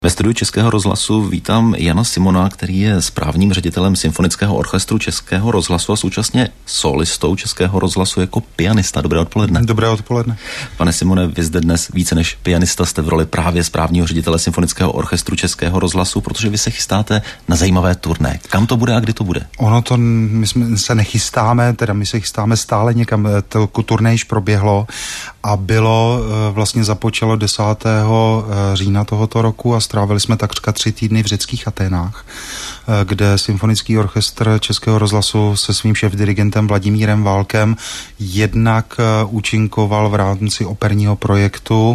Ve studiu Českého rozhlasu vítám Jana Simona, který je správním ředitelem Symfonického orchestru Českého rozhlasu a současně solistou Českého rozhlasu jako pianista. Dobré odpoledne. Dobré odpoledne. Pane Simone, vy zde dnes více než pianista jste v roli právě správního ředitele Symfonického orchestru Českého rozhlasu, protože vy se chystáte na zajímavé turné. Kam to bude a kdy to bude? My se nechystáme, my se chystáme stále někam. To turné již proběhlo a vlastně započalo 10. října tohoto roku a strávili jsme takřka 3 týdny v řeckých Aténách, kde Symfonický orchestr Českého rozhlasu se svým šéfdirigentem Vladimírem Válkem jednak účinkoval v rámci operního projektu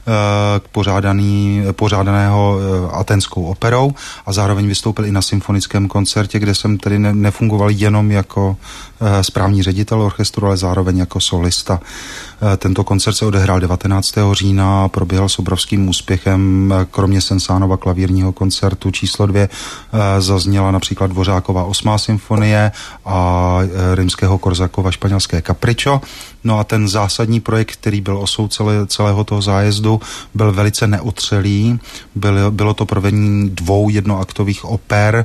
pořádaného Atenskou operou a zároveň vystoupil i na symfonickém koncertě, kde jsem tedy nefungoval jenom jako správní ředitel orchestru, ale zároveň jako solista. Tento koncert se odehrál 19. října a proběhl s obrovským úspěchem. Kromě Sensánova klavírního koncertu číslo 2 zazněla například Dvořákova 8. symfonie a Rimského Korsakova španělské Capricho. No a ten zásadní projekt, který byl osou celého toho zájezdu, byl velice neotřelý. Bylo to provedení 2 jednoaktových oper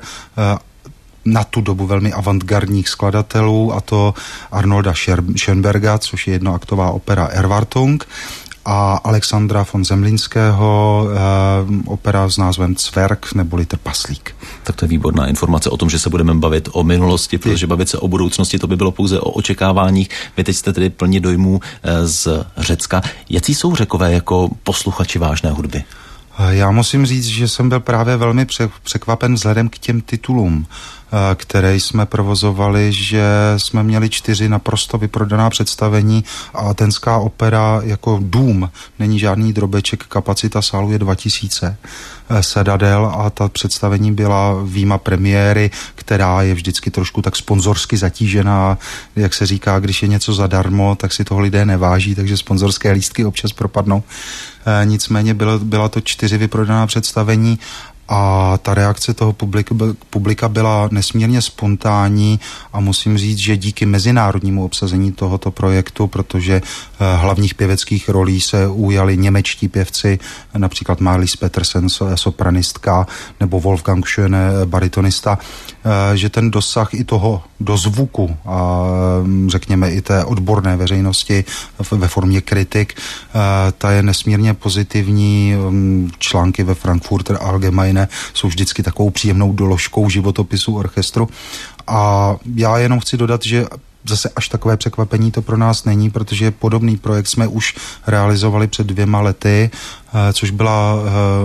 na tu dobu velmi avantgardních skladatelů, a to Arnolda Schönberga, což je jednoaktová opera Erwartung, a Alexandra von Zemlínského opera s názvem Cverk neboli Trpaslík. Tak to je výborná informace o tom, že se budeme bavit o minulosti, protože bavit se o budoucnosti, to by bylo pouze o očekáváních. Vy teď jste tedy plni dojmů z Řecka. Jací jsou Řekové jako posluchači vážné hudby? Já musím říct, že jsem byl právě velmi překvapen vzhledem k těm titulům, které jsme provozovali, že jsme měli 4 naprosto vyprodaná představení a atenská opera jako dům není žádný drobeček, kapacita sálu je 2000 sedadel a ta představení byla výjima premiéry, která je vždycky trošku tak sponzorsky zatížená, jak se říká, když je něco zadarmo, tak si toho lidé neváží, takže sponzorské lístky občas propadnou. Nicméně byla to 4 vyprodaná představení a ta reakce toho publika byla nesmírně spontánní a musím říct, že díky mezinárodnímu obsazení tohoto projektu, protože hlavních pěveckých rolí se ujali němečtí pěvci, například Marlies Petersen, sopranistka, nebo Wolfgang Schöne, baritonista, že ten dosah i toho dozvuku a řekněme i té odborné veřejnosti ve formě kritik, ta je nesmírně pozitivní. Články ve Frankfurter Allgemeine jsou vždycky takovou příjemnou doložkou životopisu orchestru. A já jenom chci dodat, že zase až takové překvapení to pro nás není, protože podobný projekt jsme už realizovali před 2 lety, což bylo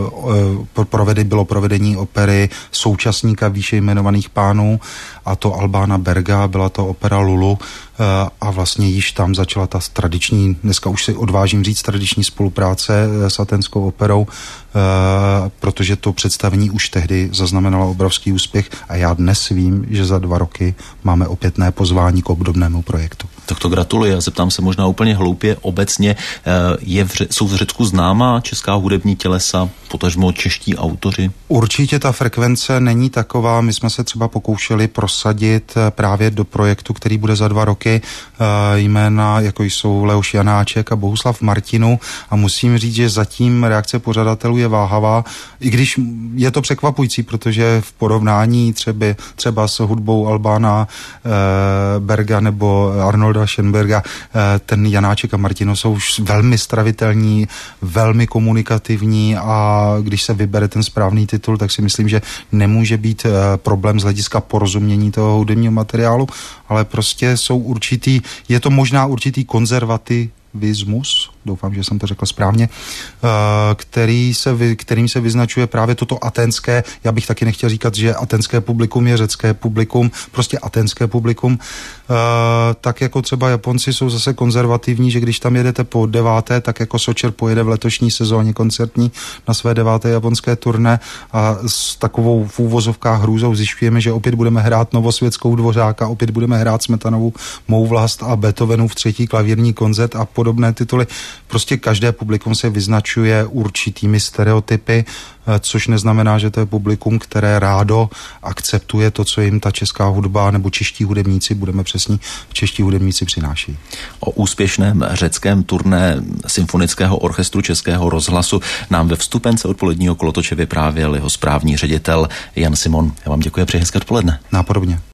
provedení opery současníka výše jmenovaných pánů, a to Albána Berga, byla to opera Lulu, a vlastně již tam začala ta tradiční, dneska už si odvážím říct, tradiční spolupráce s atenskou operou, protože to představení už tehdy zaznamenalo obrovský úspěch a já dnes vím, že za 2 roky máme opětné pozvání k obdobnému projektu. Tak to gratuluji a zeptám se možná úplně hloupě obecně. Jsou v Řecku známá česká hudební tělesa, potažmo čeští autoři? Určitě ta frekvence není taková. My jsme se třeba pokoušeli prosadit právě do projektu, který bude za 2 roky, jména jako jsou Leoš Janáček a Bohuslav Martinů, a musím říct, že zatím reakce pořadatelů je váhavá, i když je to překvapující, protože v porovnání třeba s hudbou Albána Berga nebo Arnolda Schönberga, ten Janáček a Martino jsou už velmi stravitelní, velmi komunikativní, a když se vybere ten správný titul, tak si myslím, že nemůže být problém z hlediska porozumění toho hudebního materiálu, ale prostě je to možná určitý konzervativismus, doufám, že jsem to řekl správně, kterým se vyznačuje právě toto atenské, já bych taky nechtěl říkat, že atenské publikum je řecké publikum, prostě atenské publikum, tak jako třeba Japonci jsou zase konzervativní, že když tam jedete po 9., tak jako Sočer pojede v letošní sezóně koncertní na své 9. japonské turné, a s takovou v úvozovkách hrůzou zjišťujeme, že opět budeme hrát Novosvětskou Dvořáka, opět budeme hrát Smetanovu Mou vlast a Beethovenův 3. klavírní koncert a podobné tituly. prostě každé publikum se vyznačuje určitými stereotypy, což neznamená, že to je publikum, které rádo akceptuje to, co jim ta česká hudba nebo čeští hudebníci, budeme přesní, čeští hudebníci přináší. O úspěšném řeckém turné Symfonického orchestru Českého rozhlasu nám ve vstupence odpoledního kolotoče vyprávěl jeho správní ředitel Jan Simon. Já vám děkuji a přeji hezké odpoledne. Nápodobně.